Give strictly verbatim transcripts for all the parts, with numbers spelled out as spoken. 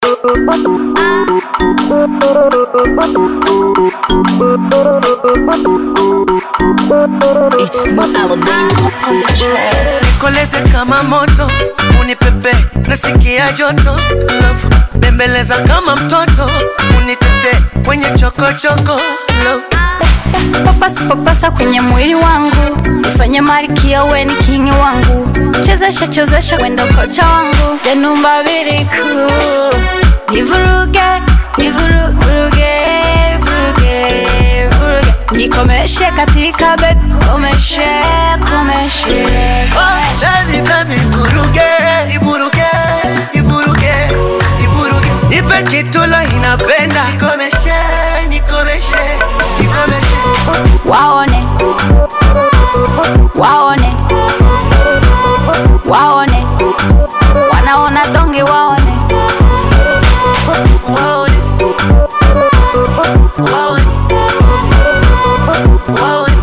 It's my element on the track. Nikoleze kama moto, unipepe, nasikia joto. Love, bembeleza kama mtoto, unitete kwenye choko choko. Love, papasa papasa kwenye mwili wangu, nifanye malkia we ni kingi wangu. Chezesha chezesha wendo kocha wangu, janumba biriku. Nivuruge, nivuruge, vuruge, vuruge. Nikomeshe katika bed, komeshe, komeshe. oh, baby, baby, vuruge, nivuruge, nivuruge, nivuruge. Nipe kitu la inapenda, nikomeshe, nikomeshe, nikomeshe. Waone, waone, waone, wanaona donge waone. Waone, waone, waone,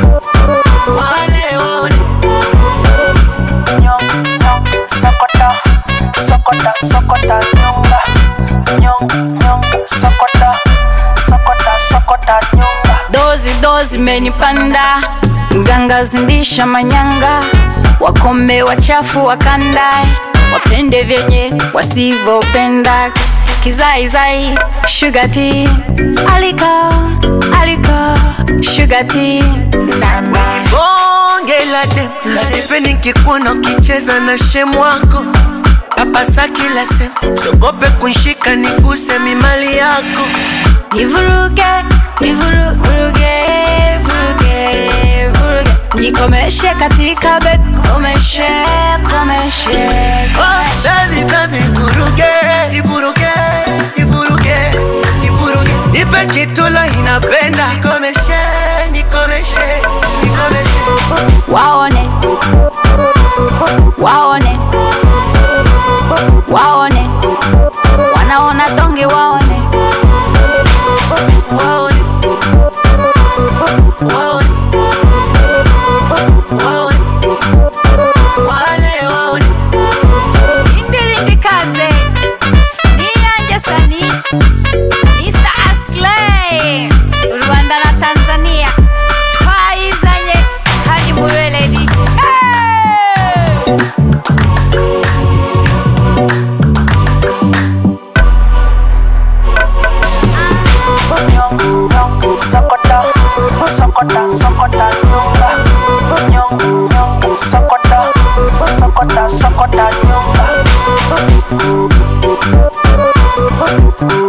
wale waone. Nyong, nyong, sokota, sokota, sokota, nyonga. Nyong, nyonga, sokota, sokota, sokota, nyonga. Dozi dozi menipanda, mganga zindisha manyanga. Wakome wachafu wakandae, wapende vyenye wasivopenda. Kizai zai, sugar tea, aliko, aliko, sugar tea. Bonge la dem, sipendi nikikuona ukicheza na shemu wako. Papasa kila sehemu, sogope kunshika niguse mimali yako. Nivuruge, nivuruge, vuruge, vuruge. Nikomeshe katika bed, komeshe, komeshe. Oh, baby, baby, vuruge, nivuruge, nivuruge, nivuruge. Nipe kitu la inapenda, nikomeshe, nikomeshe, nikomeshe. Waone, waone, waone, wanaona donge waone. Waone, waone, waone, wale waone. Indirimbi kaze, niyanje sani, mister Aslay. Rwanda na Tanzania, twaizanye kandi mubeledi. Hey! Nyong, nyong, sokota, sokota, sokota, nyonga. Nyong, nyong, sokota, sokota, sokota, nyonga.